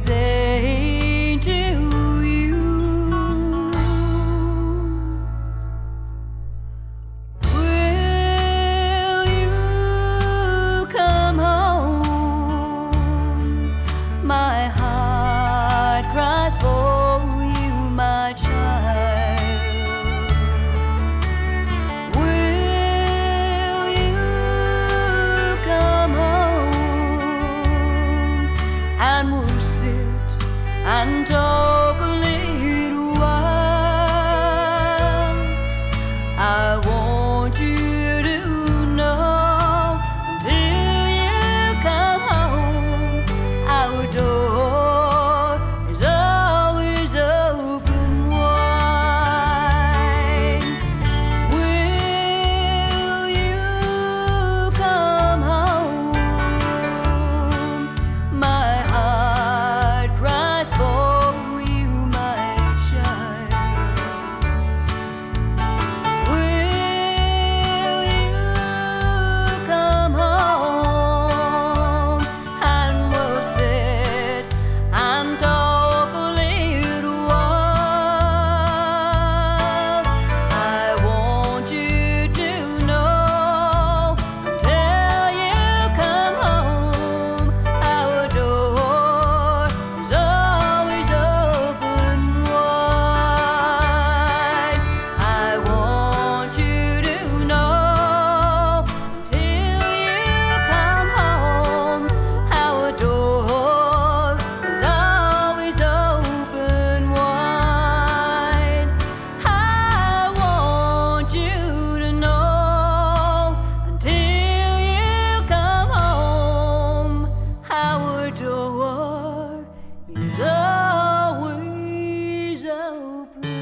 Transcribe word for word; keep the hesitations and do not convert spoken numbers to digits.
say to you, will you come home? My heart cries for you, my child. Will you come home? And we'll sit and talk a little while. I want you to know, till you come home, our door is always open wide. Will you come home? My heart cries for you, my child. Will you come home? And we'll sit and talk a little while. I want you to know, till you come home, our door is always open wide. I want you to know, till you come home, our door is always open wide. I want you to know, until you come home, our door is always open.